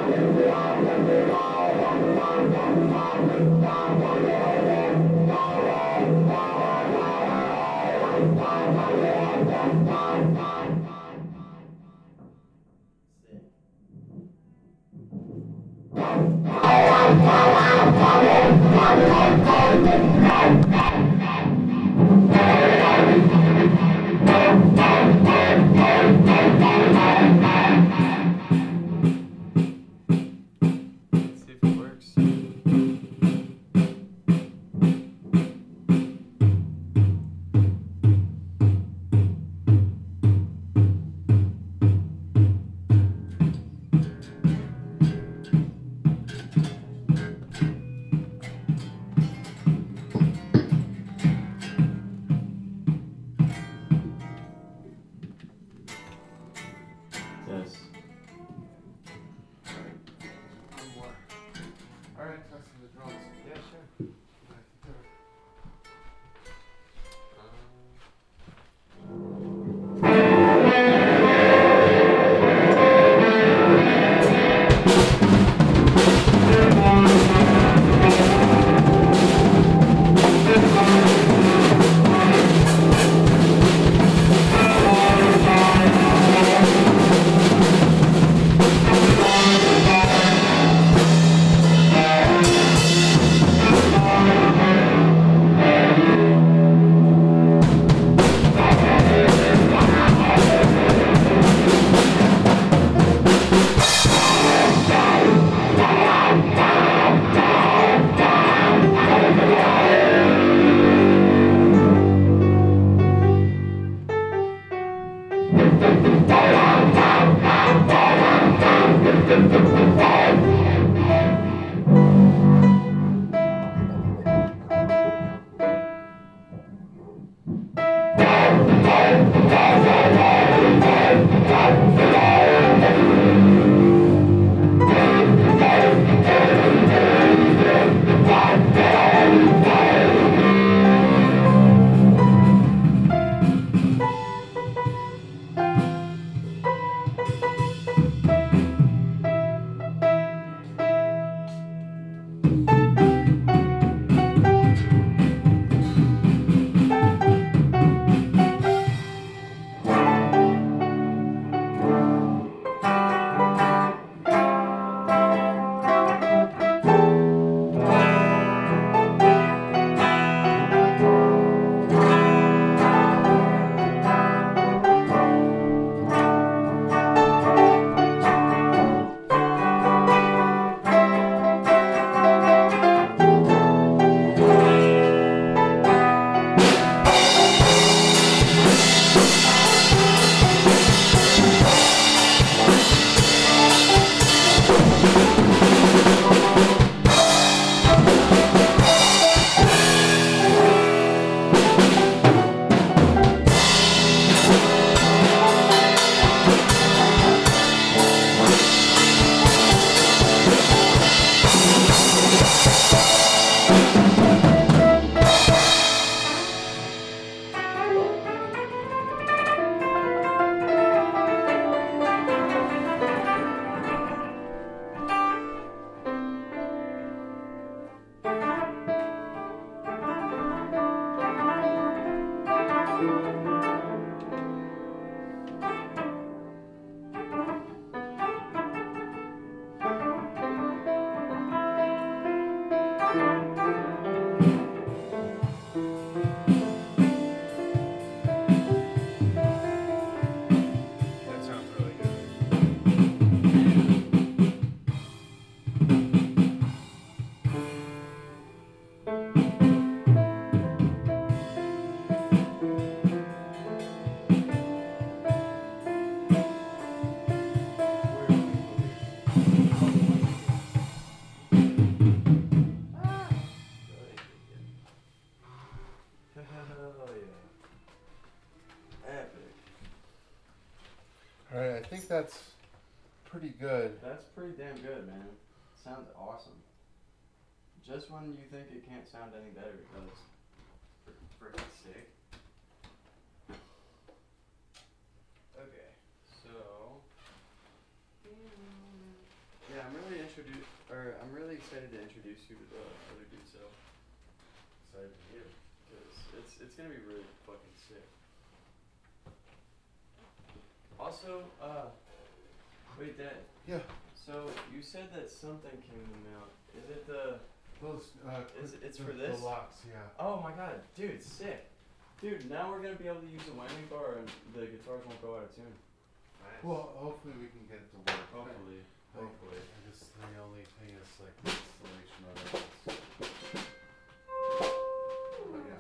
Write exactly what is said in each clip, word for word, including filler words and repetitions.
Alright, I think that's pretty good. That's pretty damn good, man. Sounds awesome. Just when you think it can't sound any better, it does. Freaking sick. Okay, so... Yeah, I'm really introduce, or I'm really excited to introduce you to the other dude. So Excited to hear. Cause it's it's gonna be really fucking sick. Also, uh, wait, Dad. Yeah. So you said that something came in the mail. Is it the? Those. Uh, Is it- it's the, for this? The locks. Yeah. Oh my God, dude, sick. Dude, now we're gonna be able to use the whammy bar and the guitars won't go out of tune. Nice. Well, hopefully we can get it to work. Hopefully, I- hopefully. I guess the only thing is like the installation of it. But yeah.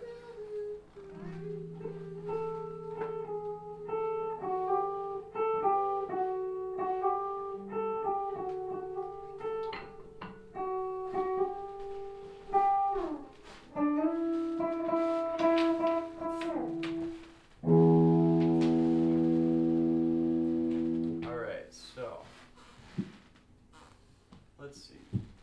Alright, so let's see.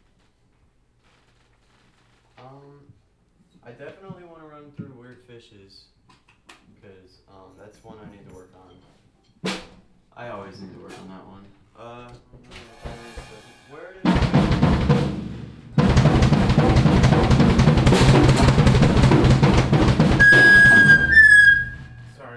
Um, I definitely want to run through Weird Fishes because um, that's one I need to work on. I always need to work on that one. Uh, where did Sorry.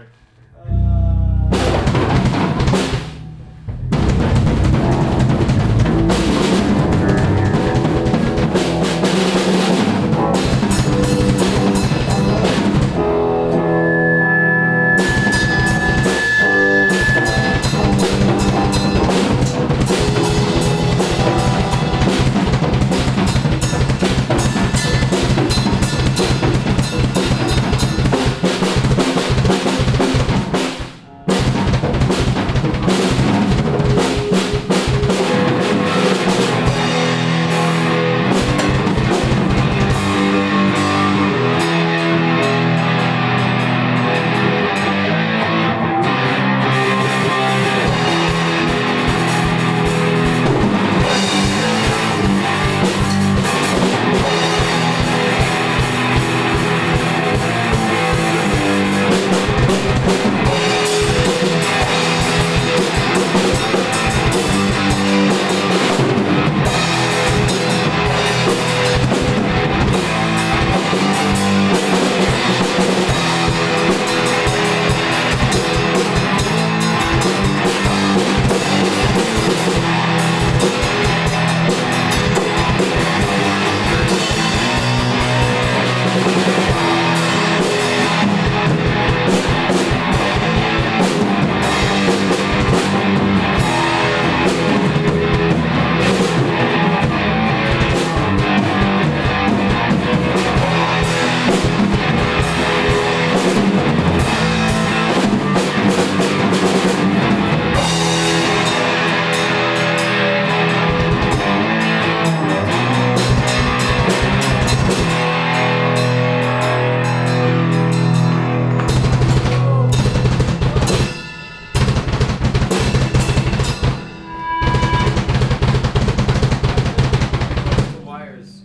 the wires?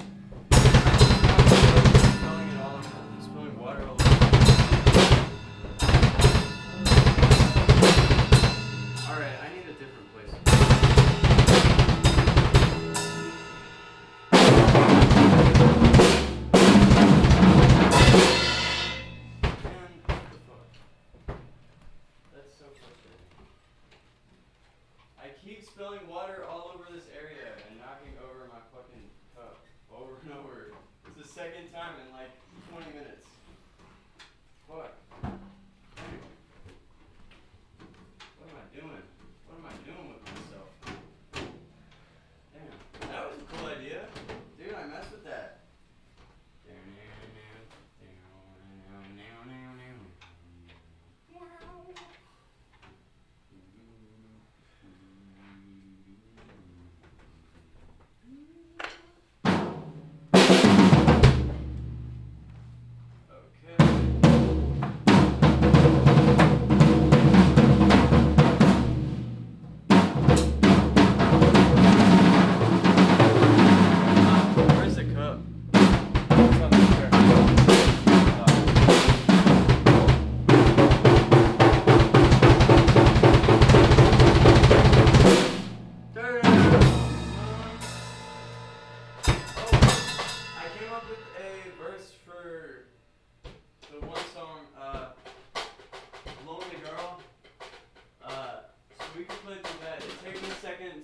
Spilling it all over, spilling water all over. Alright, I need a different place. Man, what the fuck? That's so frustrating. I keep spilling water all over this area and knocking over my fucking cup over and over. It's the second time in like twenty minutes. Fuck. What am I doing? What am I doing with myself? Damn. That was a cool idea. Dude, I messed with that. Okay.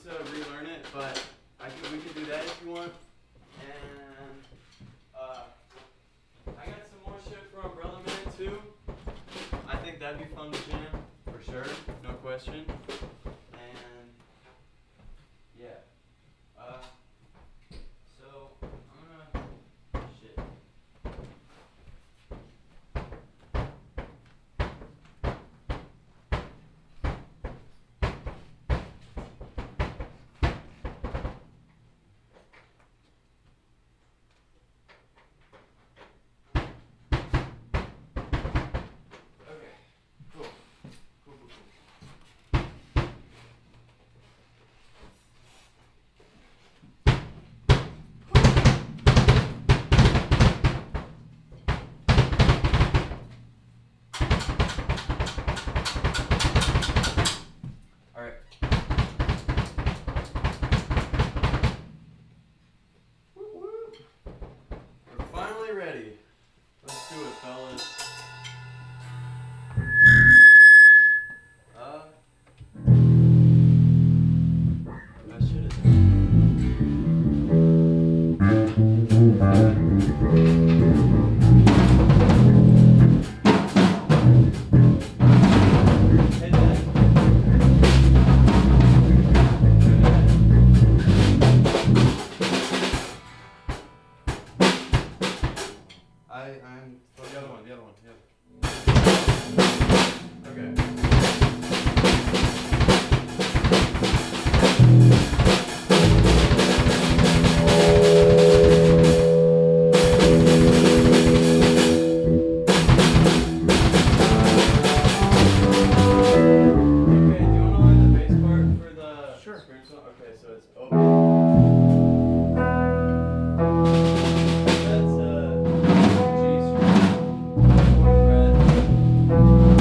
to relearn it, but I could, we could do that if you want. And uh, I got some more shit for Umbrella Man too. I think that'd be fun to jam for sure, no question. And yeah, uh, so I'm gonna shit. Okay, cool. Cool, cool, cool. All right. Woo woo. We're finally ready. Let's do it, fellas. Uh, that shit is. Hey, Dad. I, I'm. The other one, the other one, yeah. Okay. Okay, do you want to learn the bass part for the Sure. scream song? Okay, so it's open. That's uh G string, fourth fret.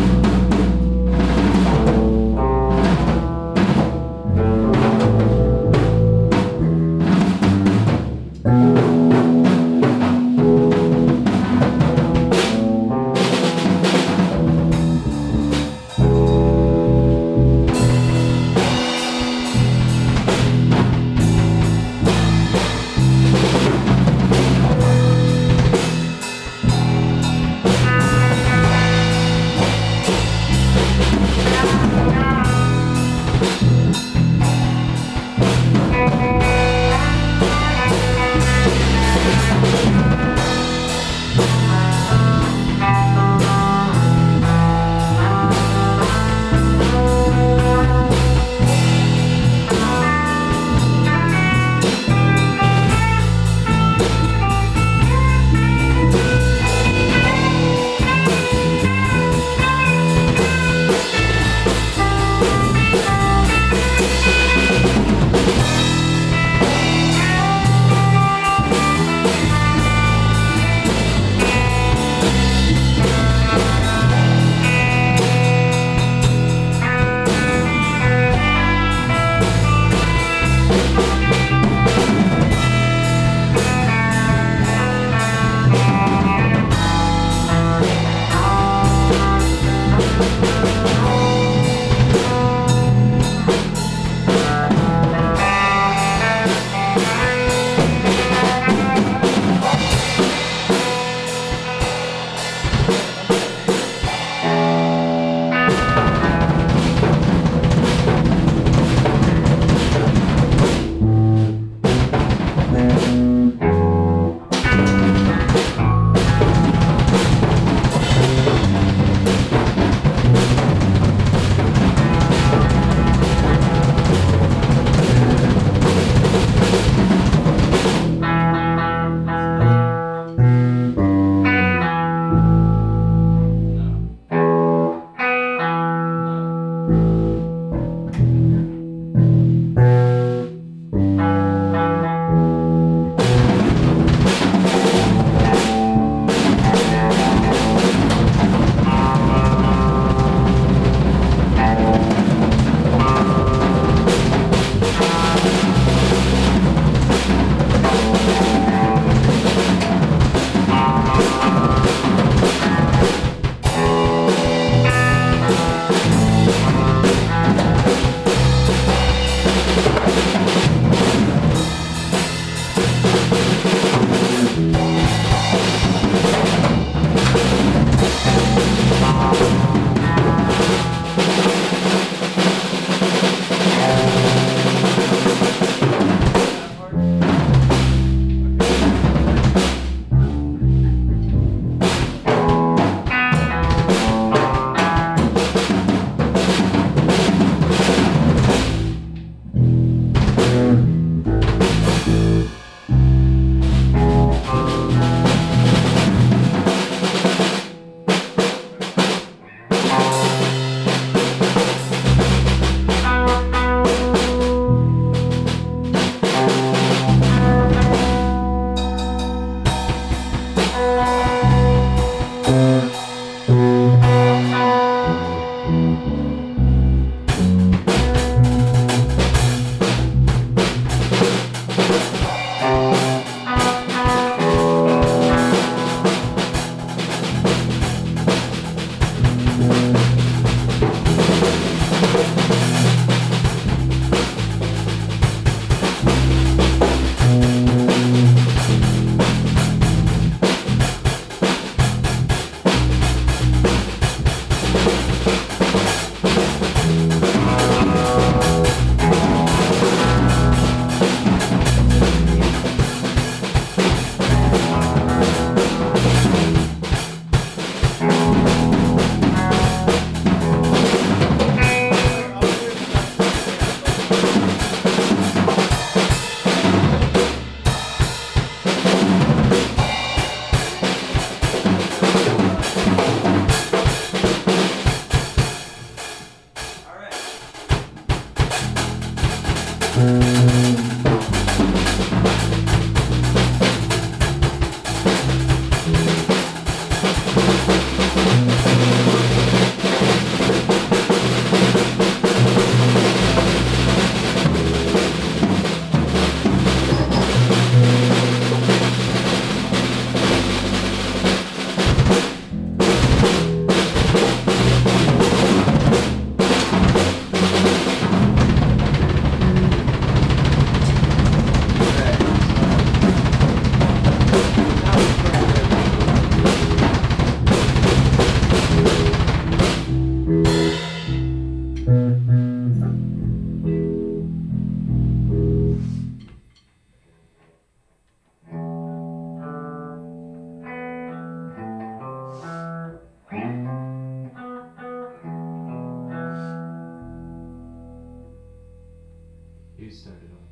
You started off.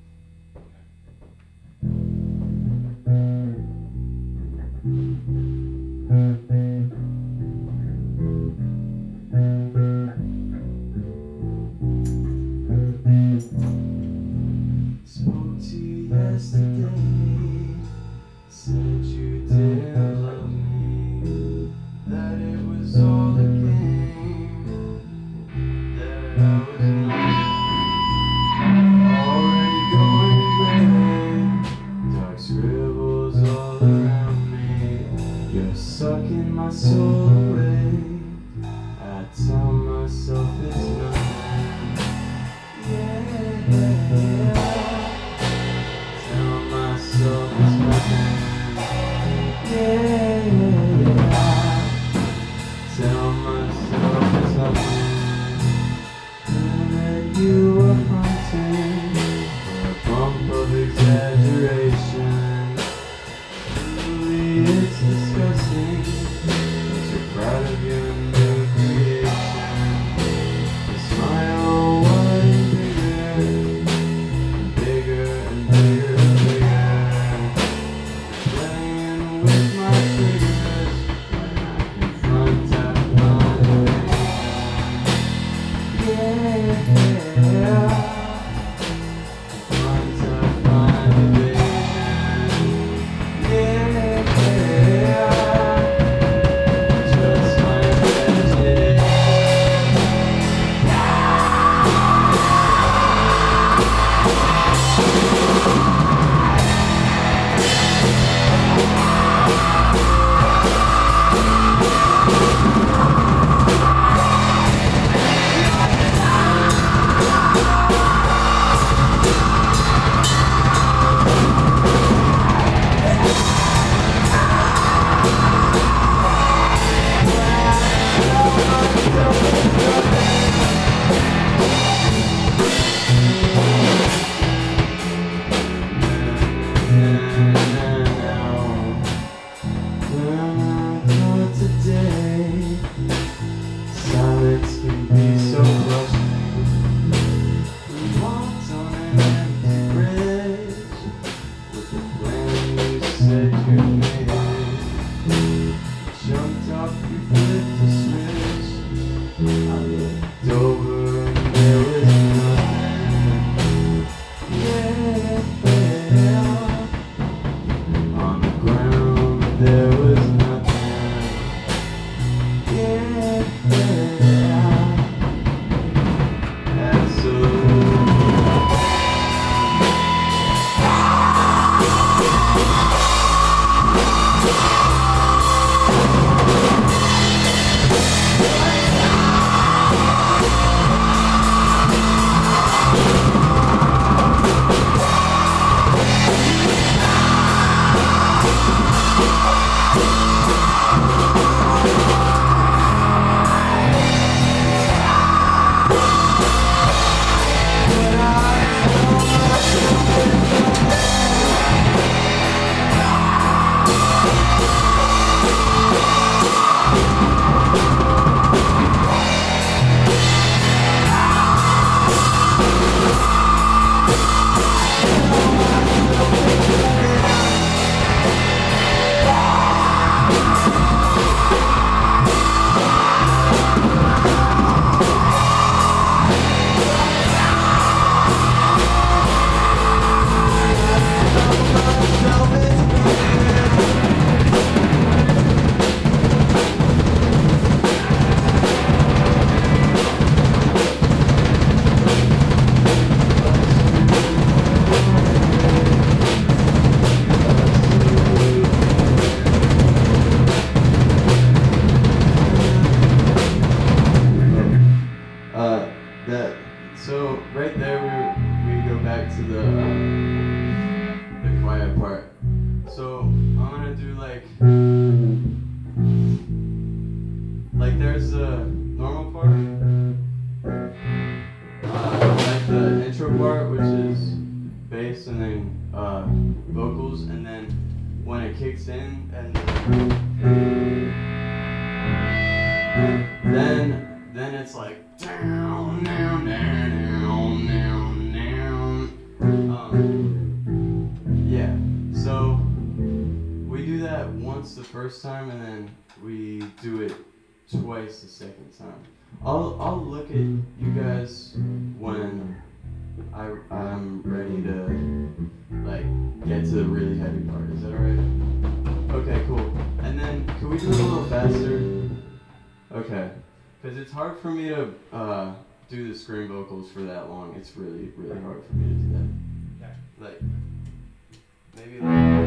Spoke to you yesterday, said you didn't love me, that it was all a game, that I was not already going gray, dark scribbles all around me, you're sucking my soul away, I tell myself it's nothing. Yeah, tell myself it's nothing. Yeah. the uh, the quiet part. So I'm gonna do like like there's the normal part, uh, like the intro part, which is bass and then uh, vocals, and then when it kicks in and then then it's like down down down down down down. Um, yeah. So we do that once the first time, and then we do it twice the second time. I'll I'll look at you guys when I I'm ready to like get to the really heavy part. Is that alright? Okay, cool. And then can we do it a little faster? Okay. Because it's hard for me to uh, do the scream vocals for that long. It's really, really hard for me to do that. Okay. Like, maybe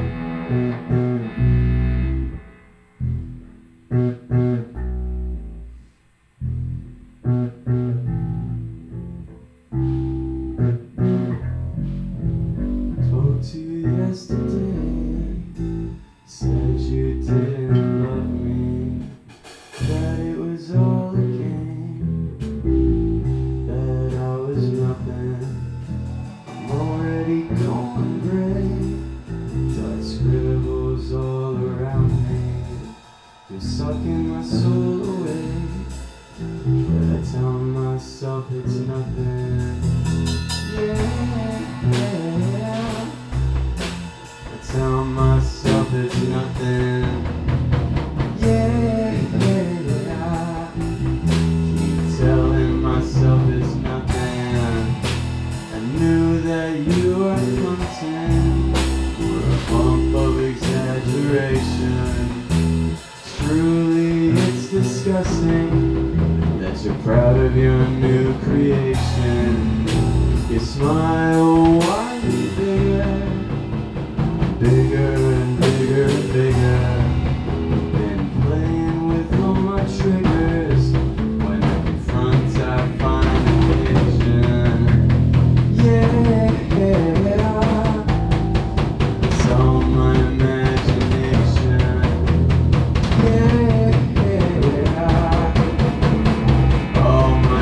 Spoke to you yesterday, said you didn't love me, that it was all a game, that I was nothing. I'm already going gray, dark scribbles all around me. You're sucking my soul away, but I tell myself it's nothing. Yeah, I tell myself it's nothing. Yeah, keep telling myself it's nothing. I knew that you were content, were a bump of exaggeration. Truly, it's disgusting that you're proud of your new creation. Your smile widely bigger, bigger and bigger and bigger. Been playing with all my triggers. When I confront, I find addiction. Yeah, it's all my imagination. Yeah, all my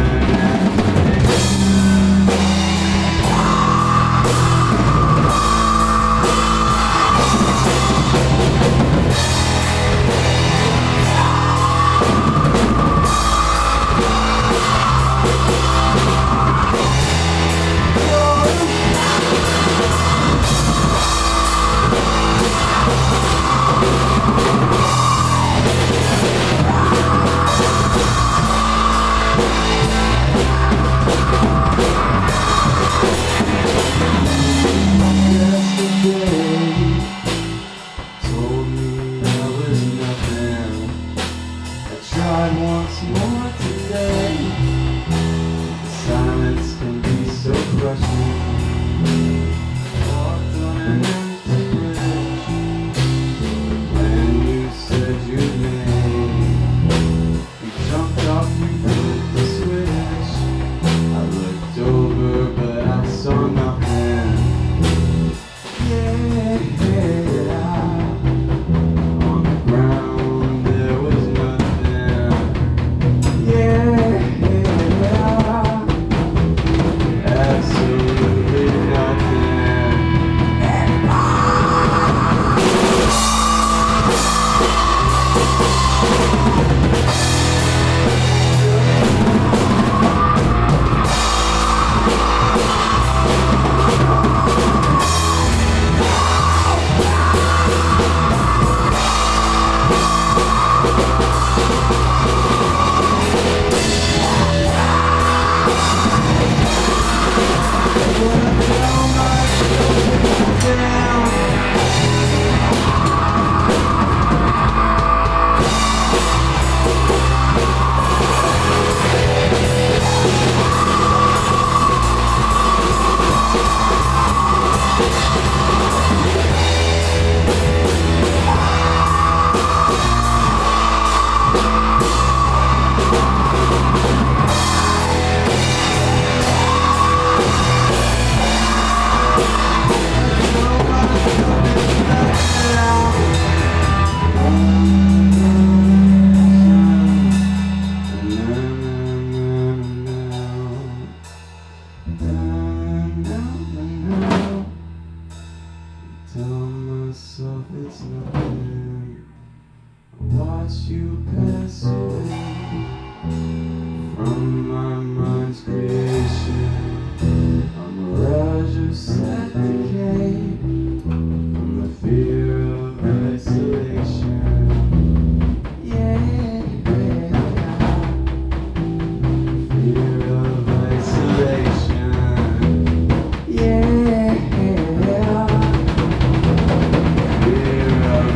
told me I was nothing. I tried once more today. Silence can be so crushing. Walked on an empty bridge. The plan you said you'd made. You jumped off, you flipped the switch. I looked over, but I saw nothing. Yeah, on the ground there was nothing. Yeah, absolutely nothing. it's nothing. Watch you pass away from my mind's creation. A mirage of sad decay from the fear of isolation. Yeah, fear of isolation. Yeah, fear of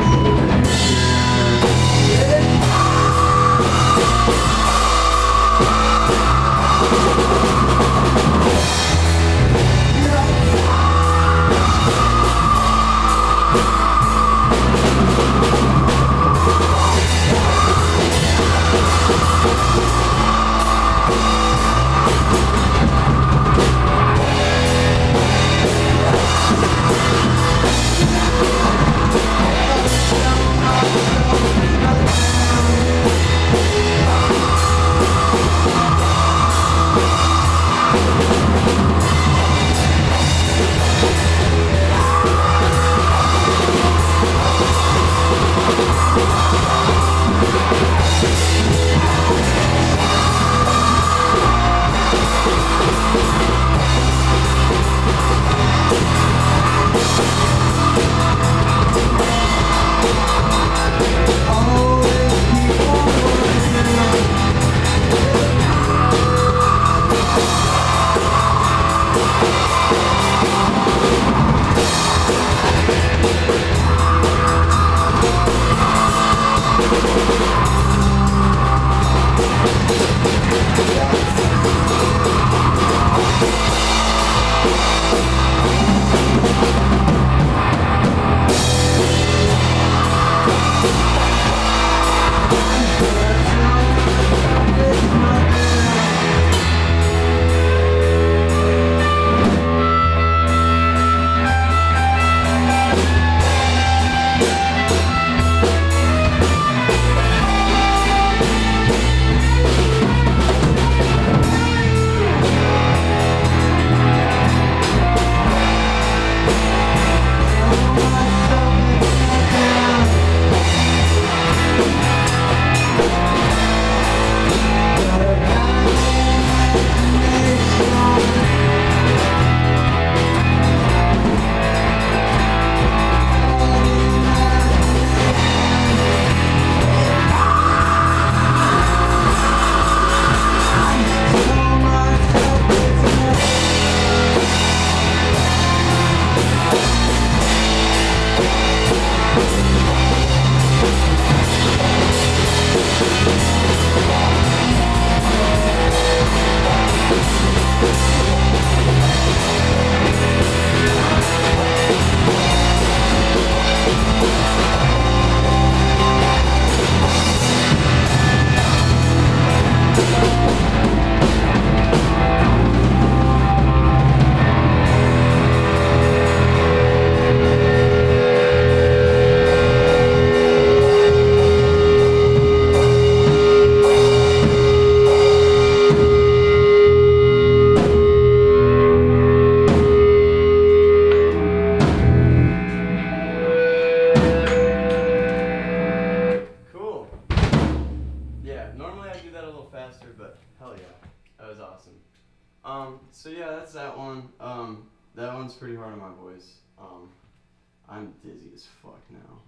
pretty hard on my voice. Um, I'm dizzy as fuck now.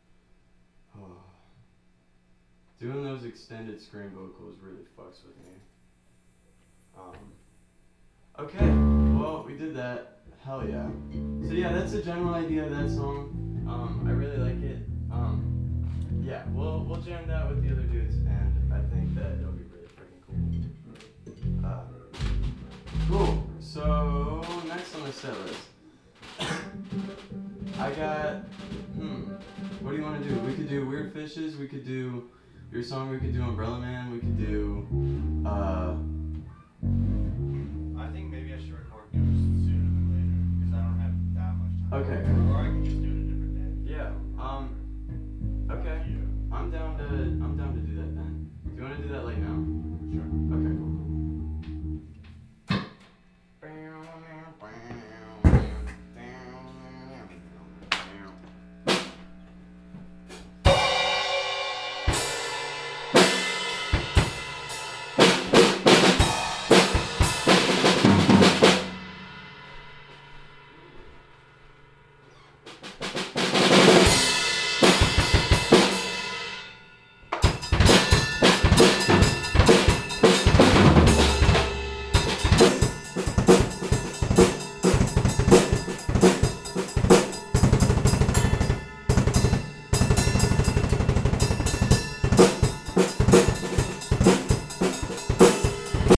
Oh. Doing those extended scream vocals really fucks with me. Um, okay, well, we did that. Hell yeah. So yeah, that's the general idea of that song. Um, I really like it. Um, yeah, we'll, we'll jam that with the other dudes, and I think that it'll be really freaking cool. Uh, cool. So, next on the set list. I got, hmm, what do you want to do? We could do Weird Fishes, we could do your song, we could do Umbrella Man, we could do, uh... I think maybe I should record Ghosts sooner than later, because I don't have that much time. Okay. Or I can just do it a different day. Yeah, um, okay. Yeah. I'm down to, I'm down to do